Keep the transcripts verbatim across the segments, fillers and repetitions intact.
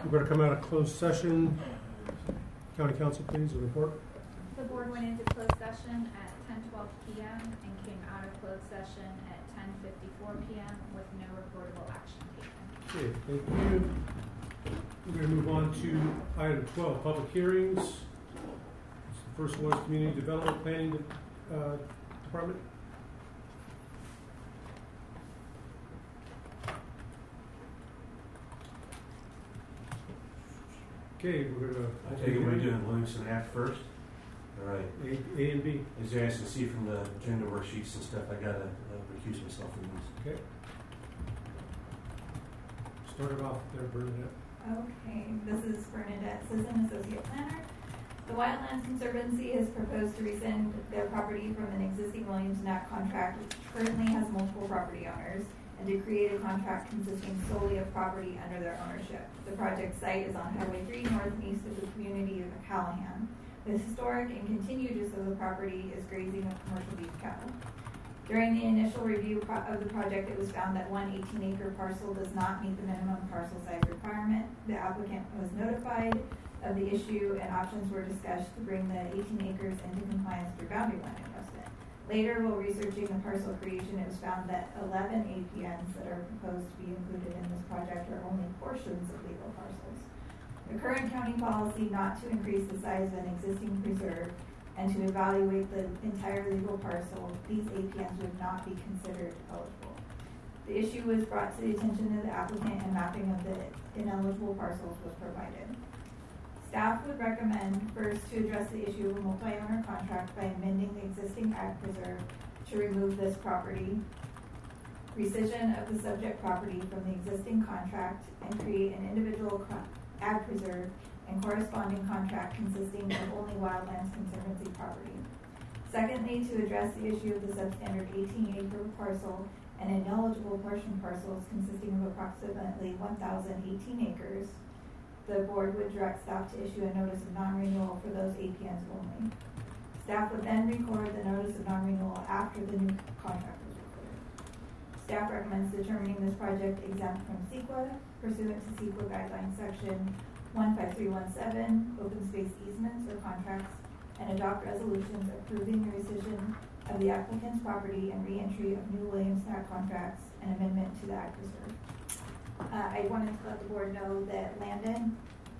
We're going to come out of closed session. County Council, please, a report. The board went into closed session at ten twelve p m and came out of closed session at ten fifty-four p m with no reportable action taken. Okay, thank you. We're going to move on to item twelve, public hearings. The first one is Community Development Planning uh, Department. Okay, we're going to... I take it we're doing Williamson Act first? All right. A, A and B. As you guys can see from the agenda worksheets and stuff, I got to uh, recuse myself from these. Okay. Start it off there, Bernadette. Okay, this is Bernadette Sisson, Associate Planner. The Wildlands Conservancy has proposed to rescind their property from an existing Williamson Act contract, which currently has multiple property owners, and to create a contract consisting solely of property under their ownership. The project site is on Highway three, north and east of the community of Callahan. The historic and continued use of the property is grazing of commercial beef cattle. During the initial review of the project, it was found that one eighteen acre parcel does not meet the minimum parcel size requirement. The applicant was notified of the issue and options were discussed to bring the eighteen acres into compliance through boundary line adjustment. Later, while researching the parcel creation, it was found that eleven A P Ns that are proposed to be included in this project are only portions of legal parcels. The current county policy not to increase the size of an existing preserve and to evaluate the entire legal parcel, these A P Ns would not be considered eligible. The issue was brought to the attention of the applicant and mapping of the ineligible parcels was provided. Staff would recommend first to address the issue of a multi-owner contract by amending the existing ag preserve to remove this property, rescission of the subject property from the existing contract, and create an individual ag preserve and corresponding contract consisting of only Wildlands Conservancy property. Secondly, to address the issue of the substandard eighteen acre parcel and ineligible portion parcels consisting of approximately one thousand eighteen acres, the board would direct staff to issue a notice of non-renewal for those A P Ns only. Staff would then record the notice of non-renewal after the new contract was recorded. Staff recommends determining this project exempt from CEQA pursuant to CEQA guidelines section one five three one seven, open space easements or contracts, and adopt resolutions approving the rescission of the applicant's property and re-entry of new Williamson Act contracts and amendment to the Ag Preserve. Uh, I wanted to let the board know that Landon,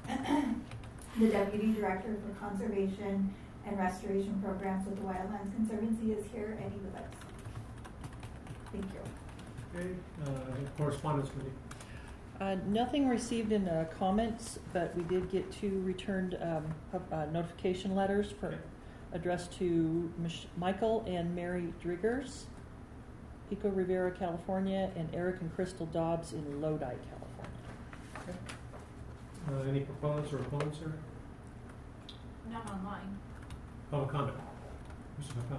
the Deputy Director for Conservation and Restoration Programs with the Wildlands Conservancy, is here and he would like to speak. Thank you. Okay, uh, correspondence committee. Uh, nothing received in uh, comments, but we did get two returned um, uh, notification letters for, okay. addressed to Mich- Michael and Mary Driggers, Pico Rivera, California, and Eric and Crystal Dobbs in Lodi, California. Okay. Uh, any proponents or opponents here? Not online. Public comment. Mister McCall.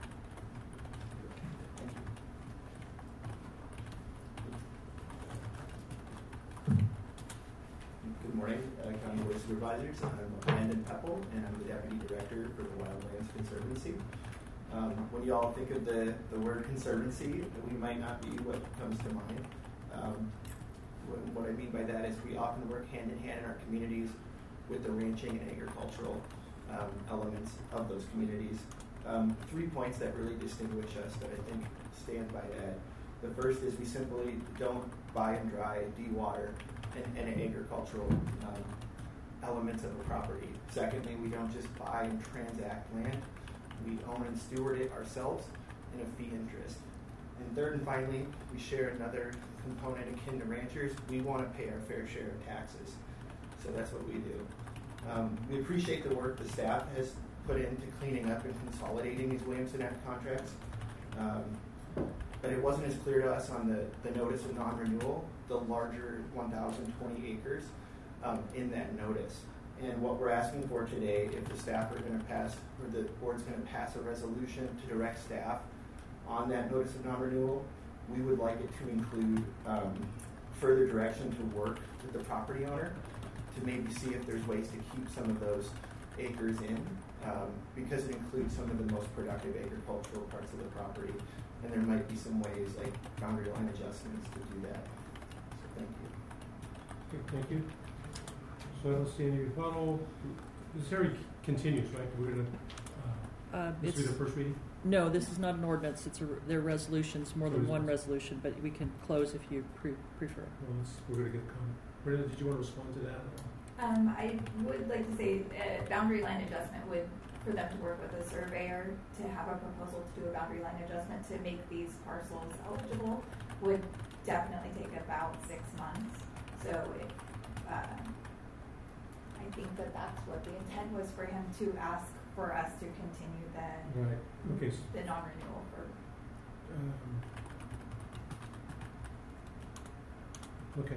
Good morning, uh, County Board of Supervisors. I'm Landon Peppel, and I'm the Deputy Director for the Wildlands Conservancy. Um, when you all think of the, the word conservancy, we might not be what comes to mind. Um, what, what I mean by that is we often work hand in hand in our communities with the ranching and agricultural um, elements of those communities. Um, three points that really distinguish us that I think stand by that. The first is we simply don't buy and dry, de-water, and, and agricultural um, elements of a property. Secondly, we don't just buy and transact land. We own and steward it ourselves in a fee interest. And third and finally, we share another component akin to ranchers. We want to pay our fair share of taxes. So that's what we do. Um, we appreciate the work the staff has put into cleaning up and consolidating these Williamson Act contracts. Um, but it wasn't as clear to us on the, the notice of non-renewal, the larger one thousand twenty acres um, in that notice. And what we're asking for today, if the staff are going to pass, or the board's going to pass a resolution to direct staff on that notice of non-renewal, we would like it to include um, further direction to work with the property owner to maybe see if there's ways to keep some of those acres in, um, because it includes some of the most productive agricultural parts of the property. And there might be some ways, like boundary line adjustments, to do that. So thank you. Okay, thank you. So I don't see any rebuttal. This hearing continues, right? We're gonna, uh, Uh, this will be it's, the first reading? no, this is not an ordinance, it's a, they're resolutions, more than one resolution, but we can close if you pre- prefer. Well, let's, we're gonna get a comment. Brenda, did you want to respond to that? Um, I would like to say, uh, boundary line adjustment would, for them to work with a surveyor to have a proposal to do a boundary line adjustment to make these parcels eligible would definitely take about six months. So if, um, I think that that's what the intent was for him to ask for us to continue the, Right, okay. s- the non-renewal for, um, Okay.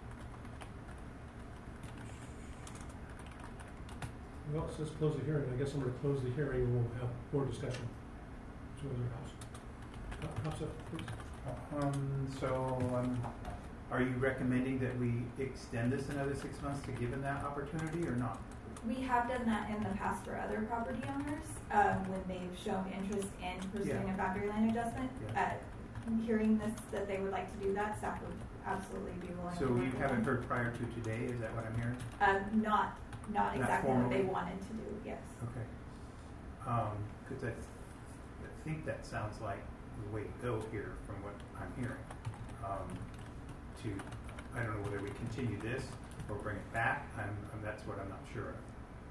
Well, so let's close the hearing. I guess I'm gonna close the hearing and we'll have more discussion. To other house. Uh, House up, please. Um, so, um, are you recommending that we extend this another six months to give him that opportunity or not? we have done that in the past for other property owners, um, when they've shown interest in pursuing Yeah. a boundary line adjustment. Yeah. Uh, hearing this, that they would like to do that, staff would absolutely be willing to So work you with haven't them. heard prior to today, is that what I'm hearing? Um, not, not Not exactly what they formally? wanted to do, yes. Okay. Um, cause I, I think that sounds like the way to go here from what I'm hearing. Um, to, I don't know whether we continue this or bring it back, I'm, I'm, that's what I'm not sure of.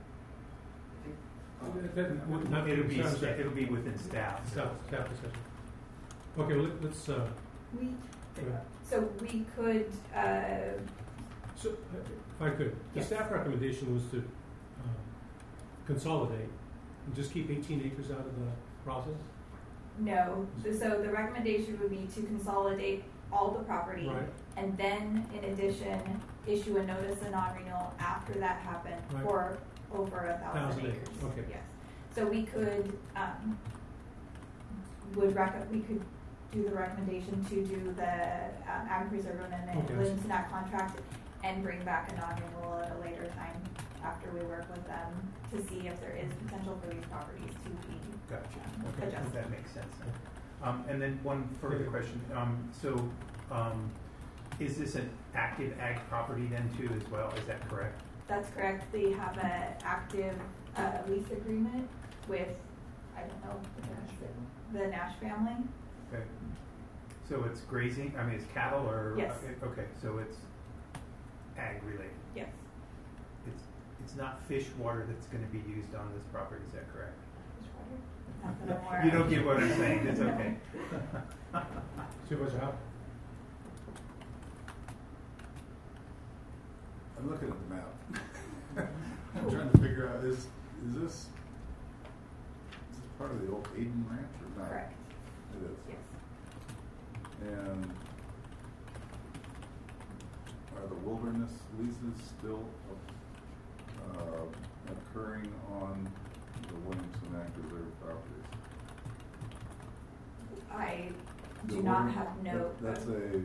Uh, that would not It'll be, sounds sta- like- it'll be within staff. Staff, staff discussion. Okay, well, let- let's, uh, We, go ahead. so we could, uh, So, uh, if I could, the Yes. staff recommendation was to um, consolidate and just keep eighteen acres out of the process? no, so the recommendation would be to consolidate all the property. Right. And then, in addition, issue a notice of non-renewal after that happened Right. for over a thousand Thousand acres. acres, okay. Yes. So we could, um, would rec, we could do the recommendation to do the, um, ag preserve amendment, Okay. Williamson Act contract, and bring back a non-renewal at a later time after we work with them to see if there is potential for these properties to be Gotcha. um, Okay. adjusted. That makes sense. Um, and then one further question, um, so, um, is this an active ag property then too as well, is that correct? That's correct. They have an active uh, lease agreement with, I don't know, the Nash family. Okay. So it's grazing, I mean, it's cattle or? Yes. Okay, so it's ag related. Yes. It's, it's not fish water that's gonna be used on this property, is that correct? Not that I'm aware You of. don't get what I'm saying, it's okay. Supervisor Howe? I'm looking at the map. I'm trying to figure out, is, is this, is this part of the old Aiden Ranch or not? Correct. It is. Yes. And are the wilderness leases still, uh, occurring on the Williamson Act Reserve properties? I The do not wildern- have note. that- That's of- a,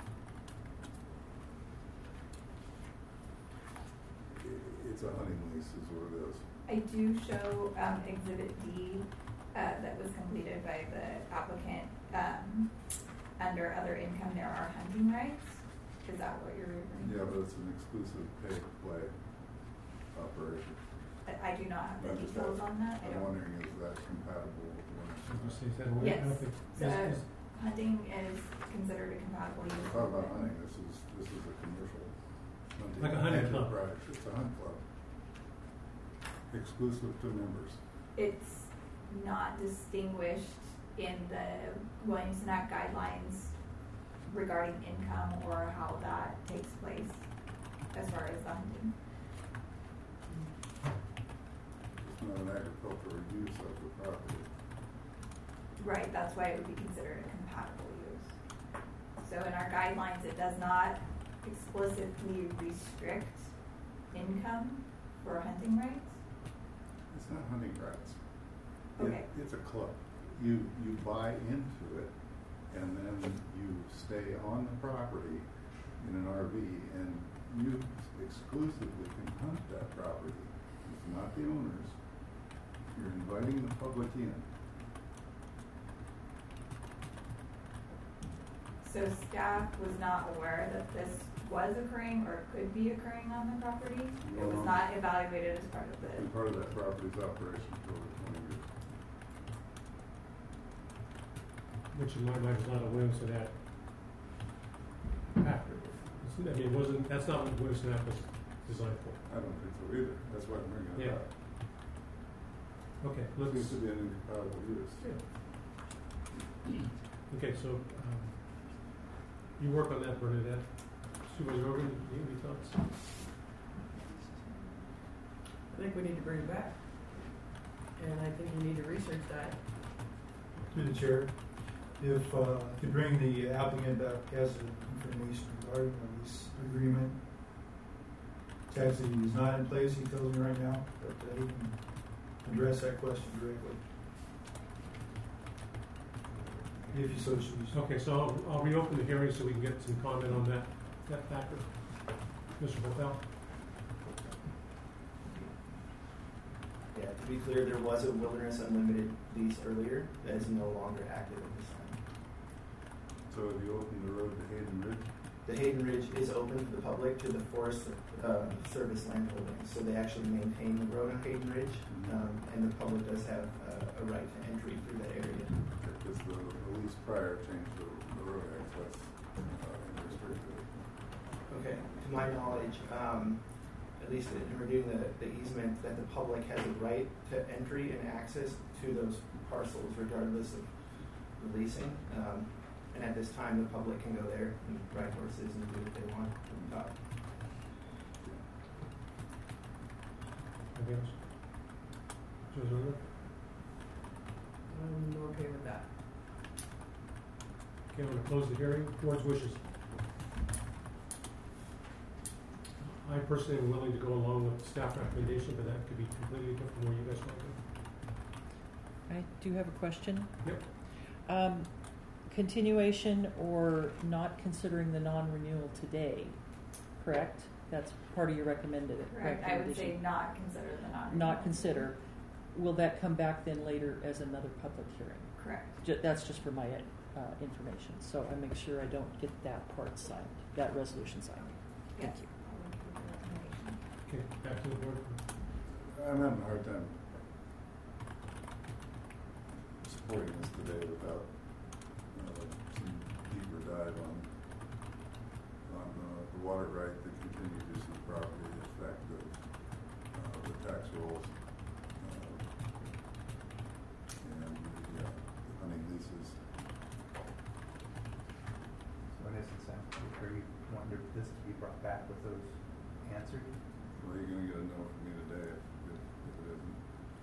it's a hunting lease is what it is. I do show um, Exhibit D uh, that was completed by the applicant. Um, under other income, there are hunting rights. Is that what you're referring to? Yeah, but it's an exclusive pay play operation. I, I do not have the I'm just details asking- on that. I I'm don't. wondering, is that compatible with Did you Williamson? say that? I Yes. don't think- So is- is- hunting is considered a compatible use. It's not about hunting, this is, this is a commercial hunting. Like a hunting club. enterprise. It's a hunt club. Exclusive to members. It's not distinguished in the Williamson Act guidelines regarding income or how that takes place as far as the hunting. It's not an agricultural use of the property. Right, that's why it would be considered a compatible use. So in our guidelines, it does not explicitly restrict income for hunting rights. It's not hunting rights. It- Okay. It's a club. You, you buy into it and then you stay on the property in an R V and you exclusively can hunt that property. It's not the owners. You're inviting the public in. So staff was not aware that this was occurring or could be occurring on the property. It was No. not evaluated as part of the. And part of that property's operation for over twenty years. Which in my mind is not a Williamson Act after. It's- I mean, it wasn't, that's not what Williamson Act was designed for. I don't think so either. That's why I'm bringing it Yeah. up. Okay, It let's, seems to be an incompatible use. okay, so, um, you work on that, Bernadette. Supervisor Organ, you have any thoughts? I think we need to bring it back. And I think you need to research that. Through the chair, if, uh, to bring the applicant back as information regarding the lease agreement. Tax that is not in place, he tells me right now, but uh, he can address that question directly. If you so choose. Okay, so I'll, I'll reopen the hearing so we can get some comment on that, that factor. Mister Bethel? Yeah, to be clear, there was a Wilderness Unlimited lease earlier that is no longer active at this time. So have you opened the road to Hayden Ridge? The Hayden Ridge is open to the public, to the Forest uh, Service land holdings, so they actually maintain the road on Hayden Ridge, um, and the public does have uh, a right to entry through that area. Because the, the lease prior changed the, the road access uh, and restricted it. Okay, to my knowledge, um, at least in reviewing the, the easement, that the public has a right to entry and access to those parcels regardless of the leasing. Um, and at this time, the public can go there and ride horses and do what they want from the top. Anything else? Supervisor Organ? I'm okay with that. Okay, I'm going to close the hearing. Board's wishes. I personally am willing to go along with staff recommendation, but that could be completely different from where you guys want to. I do have a question. Yep. Um, continuation or not considering the non-renewal today, correct? That's part of your recommended Correct, I would say recommendation. not consider the non. Not consider. Will that come back then later as another public hearing? Correct. Ju- that's just for my uh, information, so I make sure I don't get that part signed, that resolution signed. Thank Yes. you. Okay, back to the board. I'm having a hard time supporting this today without uh, some deeper dive on on uh, the water right, the continued use of the property, the effect of uh, the tax rolls, uh, and the, uh, the hunting leases. So in essence, I'm- are you wanting to- this to be brought back with those answered? Well, you're going to get a no from me today if, if, if it isn't.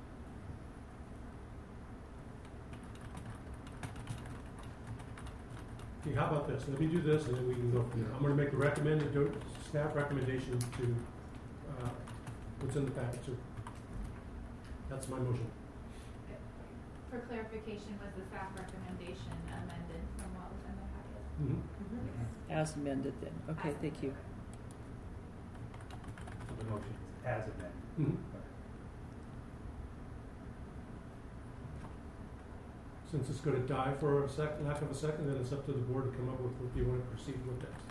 Okay, how about this? Let me do this, and then we can go from there. I'm going to make a recommended, do- staff recommendation to, uh, what's in the package. So that's my motion. For clarification, was the staff recommendation amended from what was in the packet? Mm-hmm. As amended then. Okay, As thank you. amended. So the motion is as amended. Mm-hmm. Since it's going to die for a sec, lack of a second, then it's up to the board to come up with what you want to proceed with next.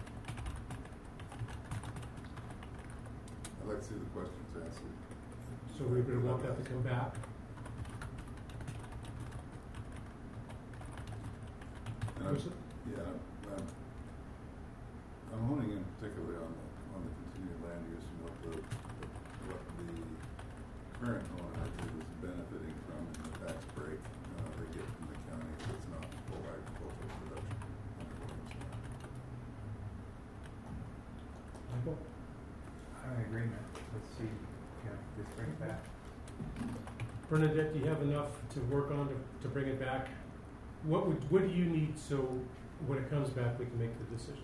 I'd like to see the questions answered. So we're going to want that to come back. And I'm, Who's it? yeah, I'm, I'm, I'm honing in particularly on the, on the continued land use and what the, what the current owner is benefiting from in the tax break uh, they get from the county if it's not full agricultural production under Williamson Act. Michael? I'm in agreement. Let's see, you know, just bring it back. Bernadette, do you have enough to work on to, to bring it back? What would, what do you need so when it comes back, we can make the decision?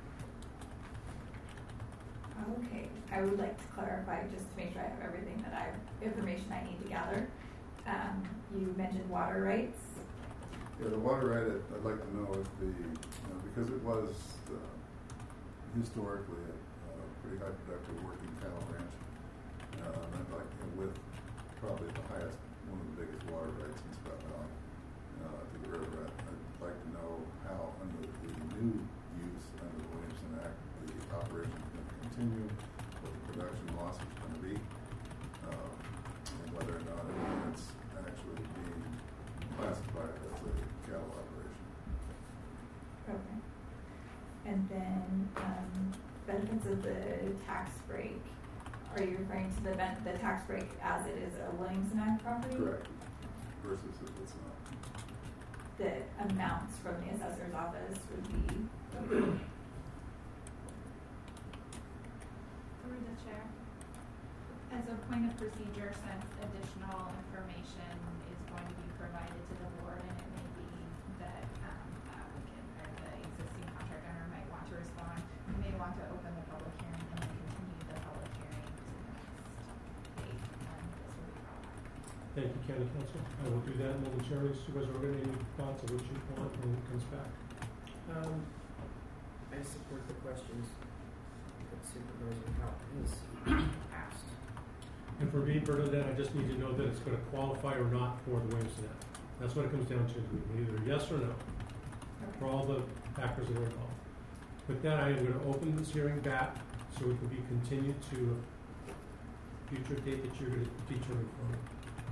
Okay, I would like to clarify, just to make sure I have everything that I, information I need to gather. Um, you mentioned water rights. Yeah, the water right, I'd, I'd like to know if the, you know, because it was uh, historically a, a pretty high productive working cattle ranch, uh, and I'd like, and with probably the highest, one of the biggest water rights in Scott Valley, uh, to the river, I'd, I'd like to know how under the new use under the Williamson Act, the operation benefits of the tax break, are you referring to the ben- the tax break as it is a Williamson Act property? Correct. Versus if it's not. The amounts from the assessor's office would be. Through the chair. As a point of procedure, since additional information is going to be provided to the board, and it may be that um, the applicant or the existing contract owner might want to respond, we may want to open the public hearing and then continue the public hearing to the next date when this will be brought up. Thank you, County Council. I will do that momentarily. Supervisor Organ, any thoughts of what you want when it comes back? Um, I support the questions that Supervisor Houghton has asked. And for me, Bernadette, I just need to know that it's going to qualify or not for the Williamson Act. That's what it comes down to, either yes or no, for all the factors that are involved. With that, I am going to open this hearing back so it can be continued to a future date that you're going to determine for me.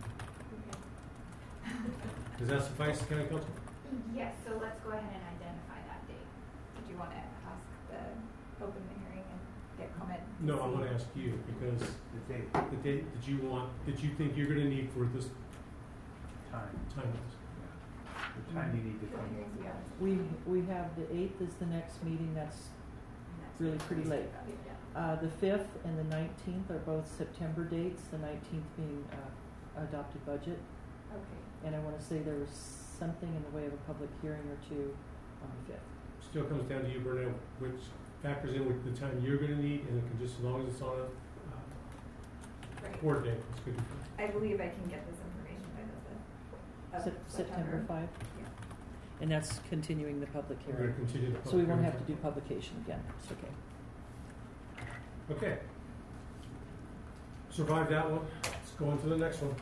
Does that suffice, County Council? Yes, so let's go ahead and identify that date. Did you want to ask the, open the hearing and get comment? No, I want to ask you because The date, the date that you want, that you think you're going to need for this time, time is. the time you need to What come. hearings we got? We, we have the eighth is the next meeting, that's really pretty late. Uh, the fifth and the nineteenth are both September dates, the nineteenth being, uh, adopted budget. Okay. And I wanna say there was something in the way of a public hearing or two on the fifth. Still comes down to you, Bernadette, which factors in with the time you're going to need, and it can just, as long as it's on a uh, Right. board date, it's good to go. I believe I can get this information by the fifth of Sep- September fifth, Yeah. and that's continuing the public We're going hearing. to continue the public So we won't hearing. have to do publication again, it's okay. Okay. Survive that one. Let's go on to the next one.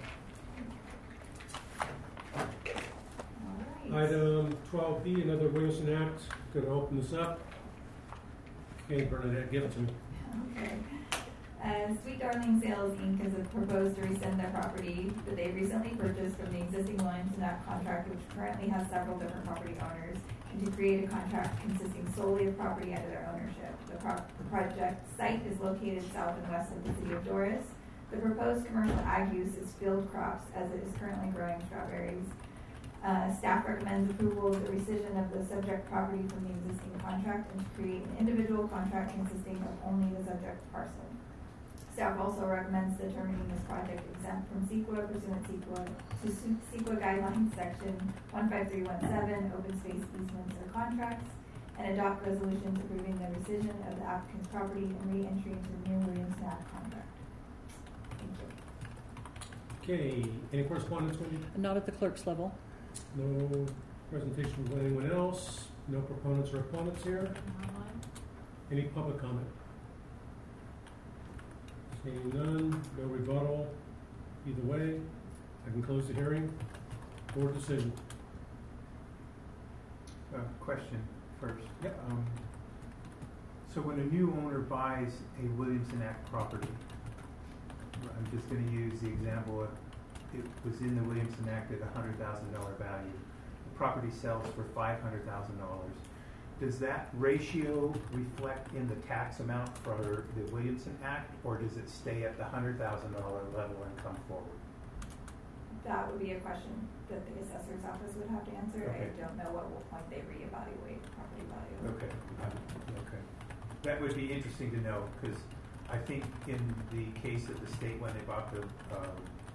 All right. Item twelve B, another Williamson Act. Going to open this up. Okay, Bernadette, give it to me. Okay. Uh, Sweet Darling Sales Incorporated has proposed to rescind their property that they recently purchased from the existing Williamson Act contract, which currently has several different property owners, and to create a contract consisting solely of property under their ownership. The, pro- the project site is located south and west of the city of Doris. The proposed commercial ag use is field crops, as it is currently growing strawberries. Uh, staff recommends approval of the rescission of the subject property from the existing contract and to create an individual contract consisting of only the subject parcel. Staff also recommends determining this project exempt from CEQA pursuant CEQA to CEQA guidelines section one five three one seven, open space easements or contracts, and adopt resolutions approving the rescission of the applicant's property and re-entry into the new Williamson Act contract. Thank you. Okay, any correspondence, Wendy? Not at the clerk's level. No presentation from anyone else? No proponents or opponents here? Online? Any public comment? Seeing none, no rebuttal. Either way, I can close the hearing. Board decision. Uh, question first. Yep. Um, so when a new owner buys a Williamson Act property, I'm just going to use the example of it was in the Williamson Act at a hundred thousand dollar value. The property sells for five hundred thousand dollars. Does that ratio reflect in the tax amount for the Williamson Act, or does it stay at the hundred thousand dollar level and come forward? That would be a question that the assessor's office would have to answer. Okay. I don't know at what point they reevaluate property value. Okay. Okay. That would be interesting to know, because I think in the case of the state when they bought the um,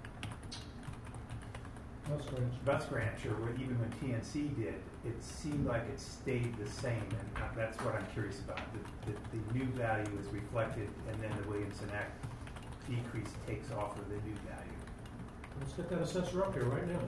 That's strange. Bus Ranch, or what, even when T N C did, it seemed like it stayed the same, and uh, that's what I'm curious about. The, the, the new value is reflected, and then the Williamson Act decrease takes off of the new value. Let's get that assessor up here right now.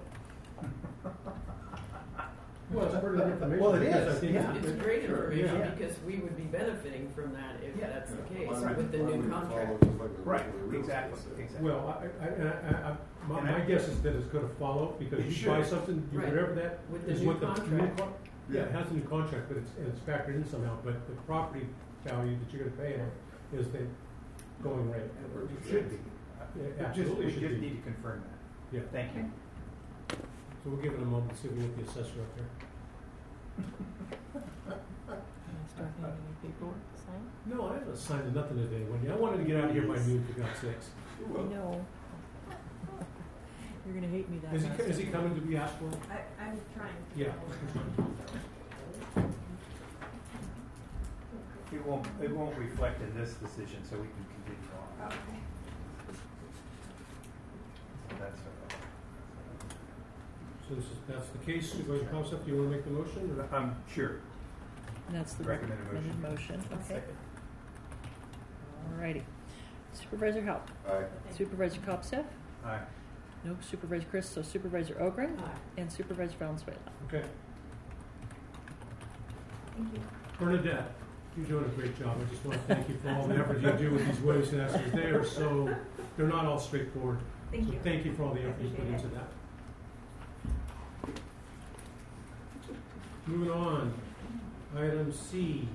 Well, it's pretty good information. Well, it because is, I think yeah. It's great information Yeah. because we would be benefiting from that if Yeah. that's the case Why with the would- why new would you contract. follow just like the Right, regular real estate exactly, sale? exactly. Well, I, I, I, I, I, my, And I- my guess is that it's going to follow because It you buy should. something, you, Right. whatever that With the is new what the new contract. con- yeah, it has a new contract, but it's and it's factored in somehow. But the property value that you're going to pay on is the going rate. It should be. Yeah, We just, absolutely we should just be. need to confirm that. Yeah. Thank you. So we'll give it a moment to see if we get the assessor up there. Start handing me paperwork to sign? No, I haven't signed nothing today, Wendy. I wanted to get out of here by noon, for God's sakes. No. You're gonna hate me that Is he, much. is he coming to be asked for? I, I'm trying to. Yeah. It won't, it won't reflect in this decision, so we can continue on. Okay. So that's, uh, So this is, that's the case, Supervisor Concept, do you want to make the motion? or- I'm sure. And that's the Recommended recommended motion. motion, okay. Alrighty. Supervisor Halp. Aye. Supervisor Kopseff. Aye. No Supervisor Chris, so Supervisor Ogren. Aye. And Supervisor Valenzuela. Okay. Thank you. Bernadette, you're doing a great job. I just want to thank you for all the effort you do with these waves and essays. They are so, they're not all straightforward. Thank So you. thank you for all the I effort you put appreciate into it. that. Moving on, item C.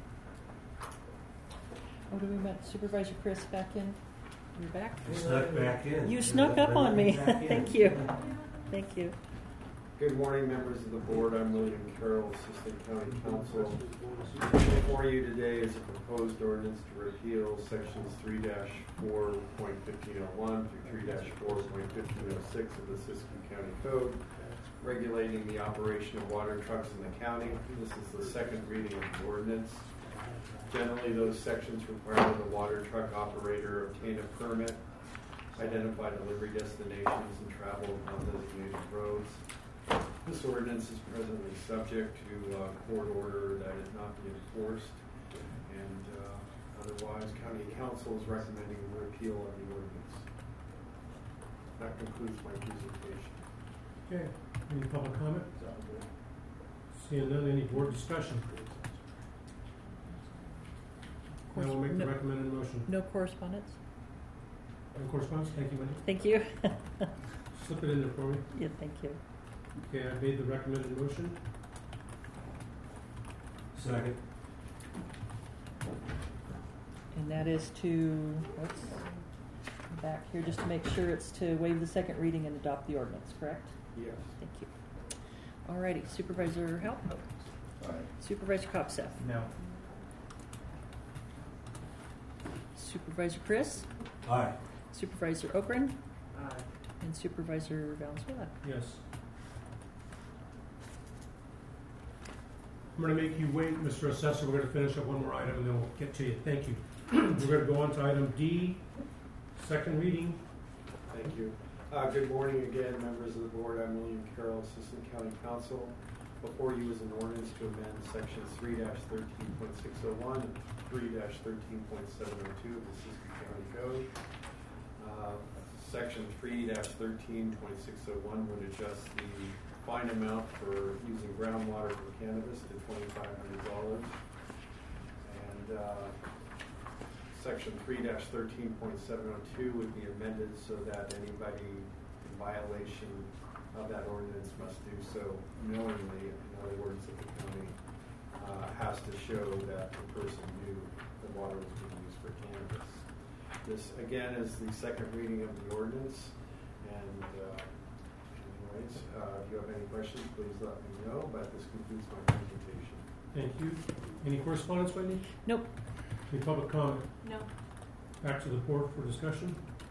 Oh, do we met Supervisor Chris back in? You're back? I snuck back in. You snuck up on me. Back in. Thank you. Thank you. Good morning, members of the board. I'm William Carroll, Assistant County Counsel. Before you today is a proposed ordinance to repeal sections three dash four point fifteen oh one through three dash four point fifteen oh six of the Siskiyou County Code, regulating the operation of water trucks in the county. This is the second reading of the ordinance. Generally, those sections require that the water truck operator obtain a permit, identify delivery destinations, and travel on designated roads. This ordinance is presently subject to uh, court order that it not be enforced, and uh, otherwise, County Council is recommending repeal of the ordinance. That concludes my presentation. Okay, any public comment? Seeing none, any board discussion? I will make the No- recommended motion. No correspondence? No correspondence? Thank you, Wendy. Thank you. Slip it in there for me. Yeah, thank you. Okay, I made the recommended motion. Second. And that is to, let's, back here just to make sure it's to waive the second reading and adopt the ordinance, correct? Yes. Thank you. Alrighty, Supervisor Halp. Aye. Supervisor Kopseff. No. Supervisor Chris. Aye. Supervisor Ogren. Aye. And Supervisor Valenzuela. Yes. I'm going to make you wait, Mister Assessor. We're going to finish up one more item and then we'll get to you. Thank you. We're going to go on to item D, second reading. Thank you. Uh, good morning again, members of the board. I'm William Carroll, Assistant County Counsel. Before you is an ordinance to amend sections three dash thirteen point six oh one and three dash thirteen point seven oh two of the Siskiyou County Code. Uh, section three dash thirteen point six oh one would adjust the fine amount for using groundwater for cannabis to twenty-five hundred dollars. And uh, section three dash thirteen point seven oh two would be amended so that anybody in violation of that ordinance must do so knowingly. In other words, that the county uh, has to show that the person knew the water was being used for cannabis. This, again, is the second reading of the ordinance. And uh, anyways, uh, if you have any questions, please let me know. But this concludes my presentation. Thank you. Any correspondence, Wendy? Nope. Any public comment? No. Back to the board for discussion.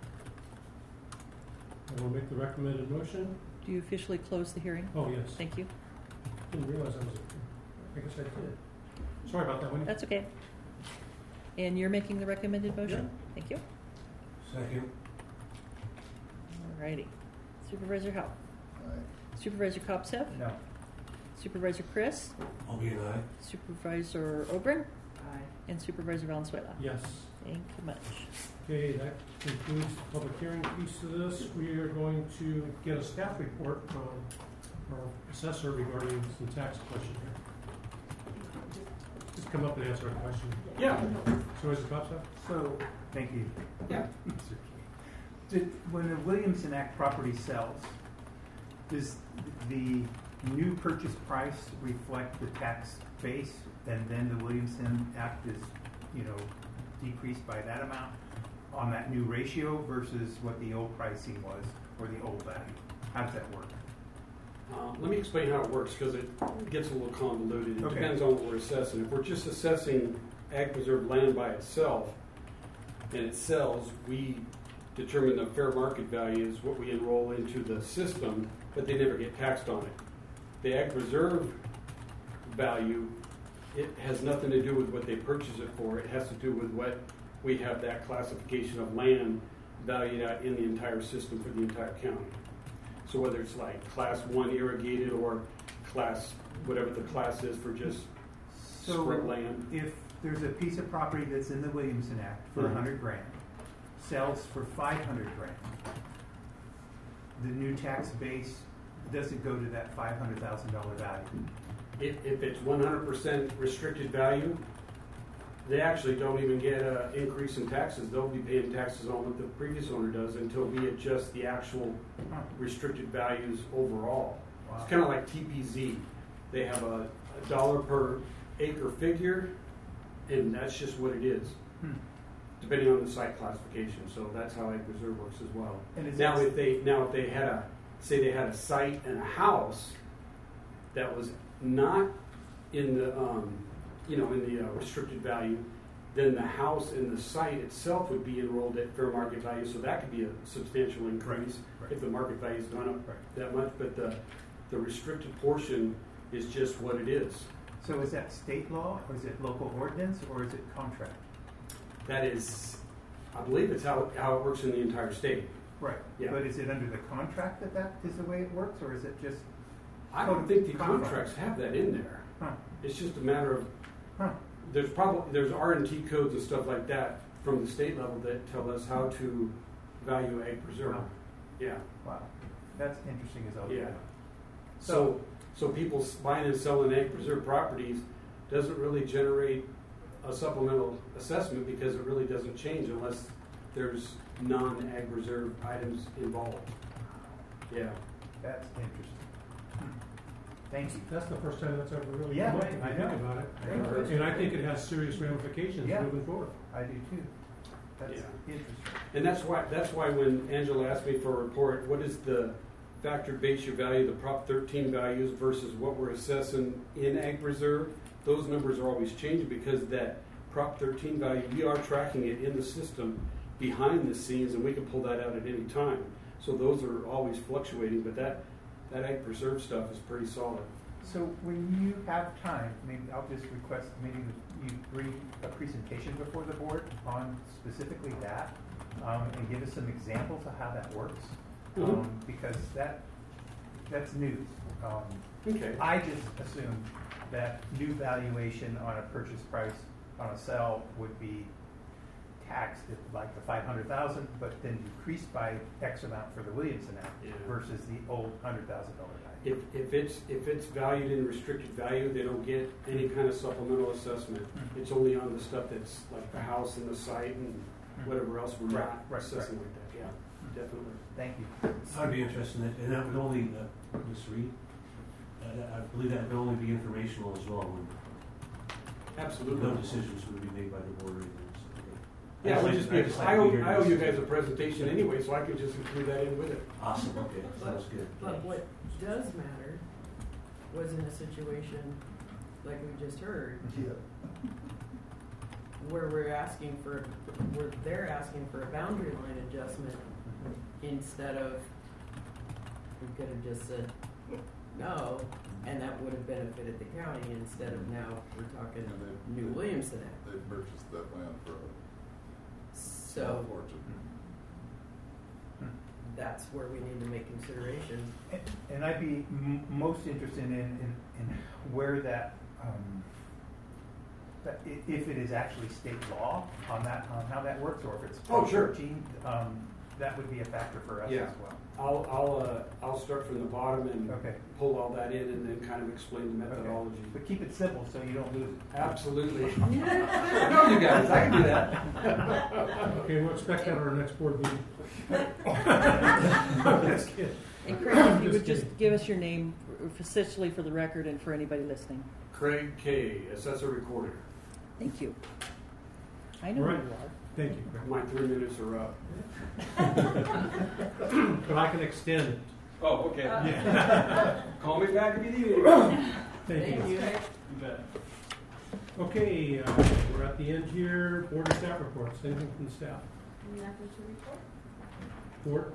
I will make the recommended motion. Do you officially close the hearing? Oh, yes. Thank you. Didn't realize I was, I guess I did. Sorry about that, Wendy. That's okay. And you're making the recommended motion? Thank you. Second. Alrighty. Supervisor Howell. Aye. Supervisor Kopseff. No. Supervisor Chris. I'll be an aye. Supervisor Ogren. Aye. And Supervisor Valenzuela. Yes. Thank you much. Okay, that concludes the public hearing piece of this. We are going to get a staff report from our assessor regarding some tax questions here. Just come up and answer a question. Yeah. Supervisor Kopseff? So, thank you. Yeah. Did, when the Williamson Act property sells, does the new purchase price reflect the tax base, and then the Williamson Act is, you know, decreased by that amount on that new ratio versus what the old pricing was or the old value? How does that work? Uh, let me explain how it works, because it gets a little convoluted. It Okay. depends on what we're assessing. If we're just assessing ag preserve land by itself, and it sells, we determine the fair market value is what we enroll into the system, but they never get taxed on it. The ag preserve value, it has nothing to do with what they purchase it for. It has to do with what we have that classification of land valued at in the entire system for the entire county. So whether it's like class one irrigated or class, whatever the class is for just So script land. if there's a piece of property that's in the Williamson Act for a Mhm. hundred grand, sells for five hundred grand, the new tax base doesn't go to that five hundred thousand dollar value. If, if it's one hundred percent restricted value, they actually don't even get an increase in taxes. They'll be paying taxes on what the previous owner does until we adjust the actual restricted values overall. Wow. It's kind of like T P Z. They have a, a dollar per acre figure, and that's just what it is, Hmm. depending on the site classification. So that's how Ag Reserve works as well. And is Now, that- if they now if they had a say they had a site and a house that was not in the um, you know in the uh, restricted value, then the house and the site itself would be enrolled at fair market value. So that could be a substantial increase Right, right. if the market value has gone up Right. that much. But the the restricted portion is just what it is. So is that state law, or is it local ordinance, or is it contract? That is, I believe it's how how it works in the entire state. Right. Yeah. But is it under the contract that that is the way it works, or is it just? I don't think the Codified. contracts have that in there. Huh. It's just a matter of Huh. there's probably there's R and T codes and stuff like that from the state level that tell us how to value ag preserve. Wow. Yeah, Wow. That's interesting as all. yeah. get out. So so people s- buying and selling ag preserve properties doesn't really generate a supplemental assessment because it really doesn't change unless there's non-ag reserve items involved. Yeah. That's interesting. Hmm. Thank you. That's the first time that's ever really Yeah, come up, if you I think know. about it. I know. And I think it has serious ramifications Yeah. moving forward. I do too. That's Yeah. interesting. And that's why that's why when Angela asked me for a report, what is the factor base your value, the Prop thirteen values versus what we're assessing in ag reserve, those numbers are always changing because that Prop thirteen value, we are tracking it in the system behind the scenes, and we can pull that out at any time. So those are always fluctuating, but that that ag preserve stuff is pretty solid. So when you have time, maybe I'll just request maybe you bring a presentation before the board on specifically that, um, and give us some examples of how that works, Mhm. um, because that that's news. Um, Okay. I just assumed that new valuation on a purchase price on a sell would be taxed at like the five hundred thousand, but then decreased by X amount for the Williamson Act Yeah. versus the old hundred thousand dollar value. If, if it's if it's valued in restricted value, they don't get any kind of supplemental assessment. Mhm. It's only on the stuff that's like the house and the site and whatever else we're Right, not right, assessing right. like that. Yeah, definitely. Thank you. I'd be interested in it, and that would only, uh, Miz Reed, uh, I believe that would only be informational as well, when Absolutely. no decisions would be made by the board or anything. so, okay. Yeah, I'd it would like- just be, I'd just like I to owe, hear I owe you this. guys a presentation anyway, so I could just include that in with it. Awesome, okay, sounds good. But what does matter was in a situation like we just heard, Yeah. where we're asking for, where they're asking for a boundary line adjustment instead of, we could have just said no, and that would have benefited the county instead of now we're talking And they- New Williamson Act. They purchased that land for a small So fortune. that's where we need to make consideration. And, and I'd be m- most interested in, in, in where that, um, that i- if it is actually state law on that, on how that works, or if it's Oh, sure. thirteen, um, that would be a factor for us Yeah. as well. I'll I'll uh, I'll start from the bottom and Okay. pull all that in and then kind of explain the methodology. Okay. But keep it simple so you don't lose it. Absolutely. I know you guys. I can do that. Okay, we'll expect that at our next board meeting. Just kidding. And Craig, if you Just would just kidding. give us your name officially for the record and for anybody listening. Craig K, assessor recorder. Thank you. I know who Right. you are. Thank you, Craig. My three minutes are up. But I can extend it. Oh, okay. Uh, Yeah. Call me back if you need anything. Thank you. You bet. Okay, uh, we're at the end here. Board and staff reports. Anything from the staff? Nothing to report? Board?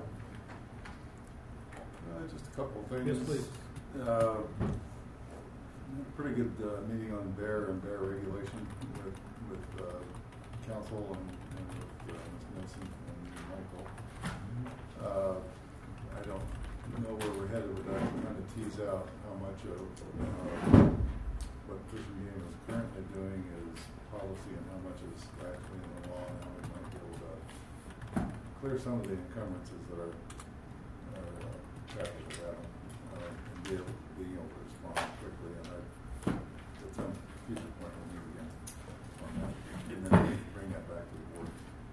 Uh, just a couple of things. Yes, please. Uh, pretty good uh, meeting on bear and bear regulation with, with uh, council and, and with uh, Miz Nelson and Michael. Uh, I don't know where we're headed with that. I'm trying to tease out how much of uh, what Fish and Game is currently doing is policy and how much is actually in the law, and how we might be able to clear some of the encumbrances that are, are uh, trapped with that, uh, and be able, being able to respond quickly. And I, it's a future point we'll meet again on that, and then bring that back to the board.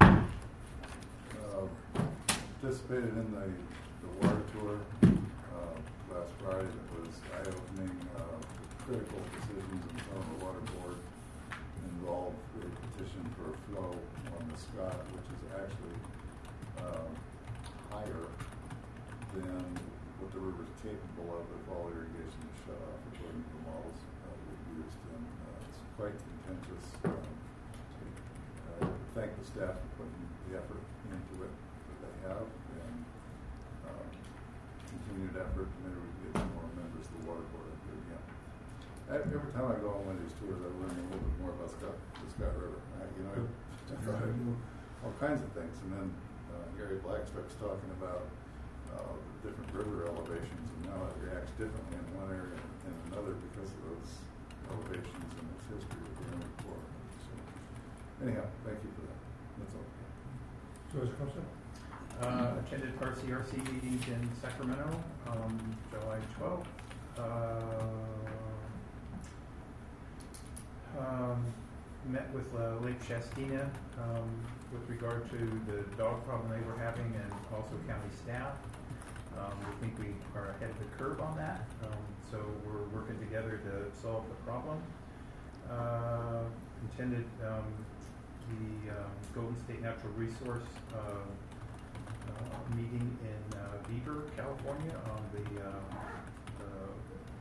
Uh, participated in the, the water tour uh, last Friday. That was eye-opening. Uh, critical decisions in front of the water board involved a petition for a flow on the Scott, which is actually uh, higher than what the river is capable of if all irrigation is shut off according to the models uh, we've used. And uh, it's quite contentious. Um, I thank the staff for putting the effort into it that they have, and um, continued effort. Maybe we can get some more members of the water board up here again. Every time I go on one of these tours, I learn a little bit more about Scott, the Scott River. I, you know, I, I thought I knew all kinds of things, and then uh, Gary Black starts talking about uh, different river elevations, and now it reacts differently in one area and another because of those elevations and its history with the Army Corps. So, anyhow, thank you for that. That's all. George Costa? Uh, attended R C R C meetings in Sacramento, um, July twelfth. Uh, Um, met with uh, Lake Shastina um, with regard to the dog problem they were having, and also county staff. Um, we think we are ahead of the curve on that, um, so we're working together to solve the problem. Uh, attended um, the um, Golden State Natural Resource uh, uh, meeting in uh, Beaver, California, on the uh, uh,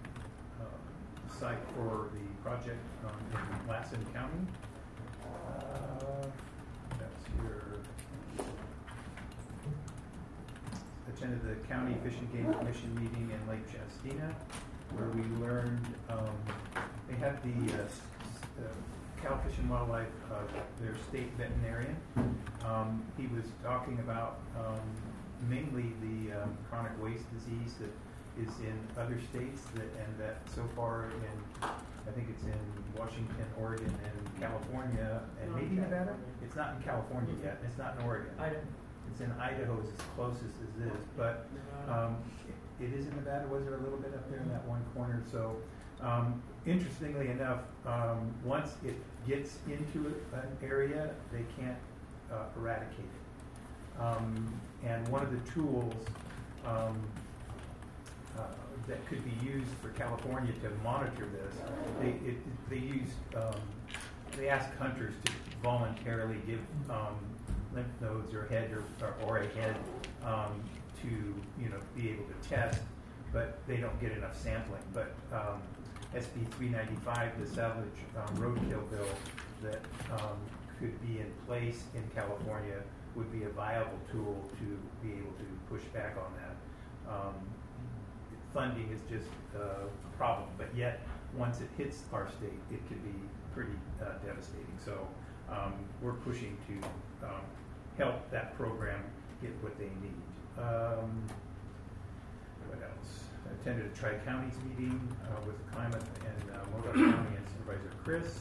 site for the project um, in Lassen County. Uh, that's here. Attended the County Fish and Game Commission meeting in Lake Shastina, where we learned um, they had the uh, uh, Cal Fish and Wildlife, uh, their state veterinarian. Um, he was talking about um, mainly the um, chronic waste disease that is in other states, that, and that so far in, I think it's in Washington, Oregon, and California, and Not maybe Nevada. California. It's not in California yet. It's not in Oregon. Idaho. It's in Idaho, is as closest as this, but um, it, it is in Nevada. Was there a little bit up there in that one corner? So, um, interestingly enough, um, once it gets into an area, they can't uh, eradicate it. Um, and one of the tools um, uh, that could be used for California to monitor this, they it, they use um, they ask hunters to voluntarily give um, lymph nodes or head or, or, or a head um, to you know be able to test, but they don't get enough sampling. But um, S B three ninety-five, the salvage um, roadkill bill that um, could be in place in California, would be a viable tool to be able to push back on that. Um, funding is just uh, a problem, but yet once it hits our state, it can be pretty uh, devastating. So um, we're pushing to um, help that program get what they need. Um, what else? I attended a Tri-Counties meeting uh, with Climate and uh, Modoc County and Supervisor Chris.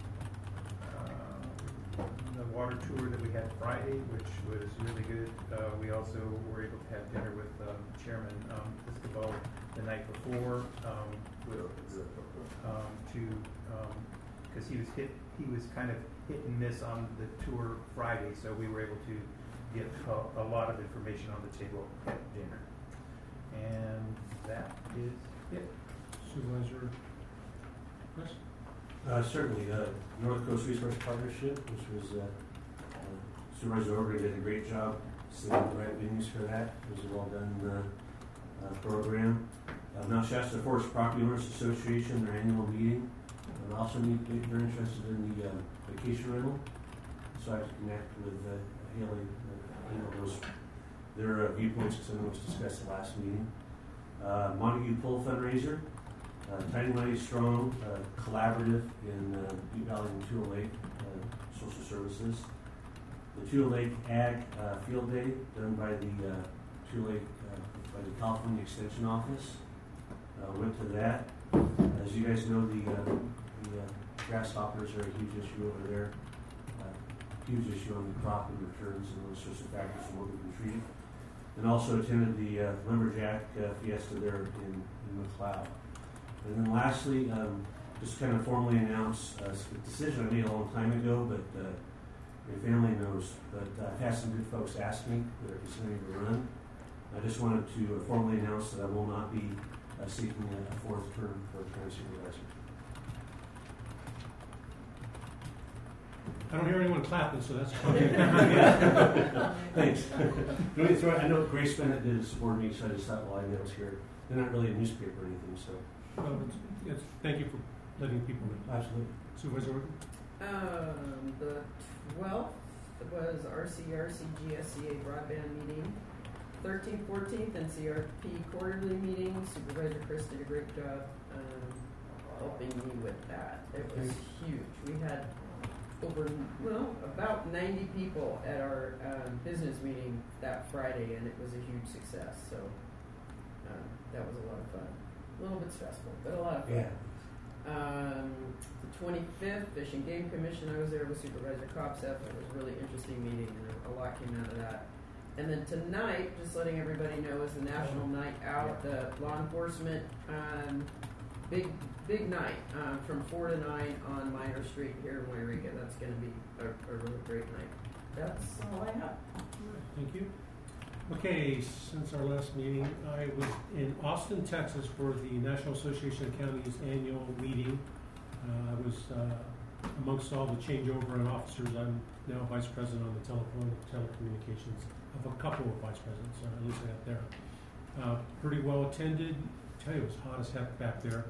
Uh, the water tour that we had Friday, which was really good. Uh, we also were able to have dinner with um, Chairman um, Escobar the night before um, with, um, to because um, he was hit. He was kind of hit and miss on the tour Friday, so we were able to get a, a lot of information on the table at dinner. And that is it. Supervisor Chris? Uh, certainly, the North Coast Resource Partnership, which was uh, uh, Supervisor Overby did a great job setting the right venues for that. It was a well done uh, uh, program. Uh, Mount Shasta Forest Property Owners Association, their annual meeting. And also need, they're interested in the uh, vacation rental, so I have to connect with uh, Haley, uh, you know, those, their uh, viewpoints, because I know it was discussed at the last meeting. Uh, Montague Pull fundraiser, uh, Tiny Mighty Strong, uh, collaborative in uh, Butte Valley and Tula Lake uh, Social Services. The Tula Lake Ag uh, Field Day done by the uh, Tula Lake, uh, by the California Extension Office. Uh, went to that. As you guys know, the, uh, the uh, grasshoppers are a huge issue over there. Uh, huge issue on the crop and returns and those sorts of factors and what we've been treating. And also attended the uh, Lumberjack uh, Fiesta there in, in McLeod. And then lastly, um, just kind of formally announce uh, a decision I made a long time ago, but uh, my family knows. But uh, I've had some good folks ask me whether they're considering to run. I just wanted to uh, formally announce that I will not be uh, seeking a, a fourth term for county supervisor. I don't hear anyone clapping, so that's fine. Thanks. Let me throw it- I know Grace Bennett did support me, so I just thought, well, I know it's here. They're not really a newspaper or anything, so. Well, it's, it's, thank you for letting people know. Absolutely. Supervisor Orton? Um, the twelfth was R C R C G S C A broadband meeting. Thirteenth, fourteenth, N C R P quarterly meeting. Supervisor Chris did a great job um, helping me with that. It was huge. We had over, well, about ninety people at our um, business meeting that Friday, and it was a huge success. So um, that was a lot of fun. A little bit stressful, but a lot of fun. Yeah. Um, the twenty-fifth, Fish and Game Commission, I was there with Supervisor Kopseth. It was a really interesting meeting, and a lot came out of that. And then tonight, just letting everybody know, is the National Night Out, the law enforcement um, big big night um, from four to nine on Minor Street here in Wairika. That's going to be a, a really great night. That's all I have. Thank you. Okay, since our last meeting, I was in Austin, Texas for the National Association of Counties annual meeting. Uh, I was uh, amongst all the changeover in officers. I'm now vice president on the telephone telecommunications of a couple of vice presidents, so at least I got there. Uh, pretty well attended. I tell you, it was hot as heck back there.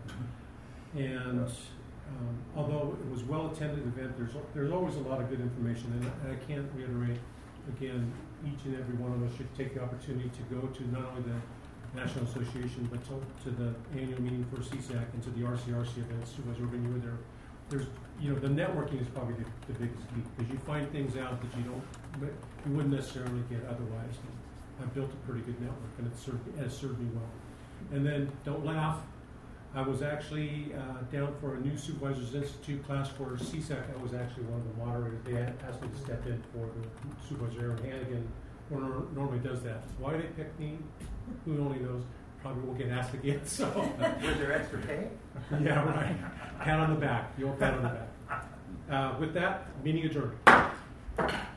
And um, although it was well attended event, there's there's always a lot of good information, and I can't reiterate again. Each and every one of us should take the opportunity to go to not only the National Association, but to, to the annual meeting for C S A C and to the R C R C events. Supervisor Urban, you were there. There's, you know, the networking is probably the, the biggest key, because you find things out that you don't, you wouldn't necessarily get otherwise. I've built a pretty good network, and it served, it has served me well. And then, don't laugh, I was actually uh, down for a new Supervisors Institute class for C S A C. I was actually one of the moderators. They had asked me to step in for the Supervisor Aaron Hannigan, who nor- normally does that. Why they picked me, who only knows. Probably won't get asked again. So, was there extra pay? Yeah, right. Pat on the back. The old pat on the back. Uh, with that, meeting adjourned.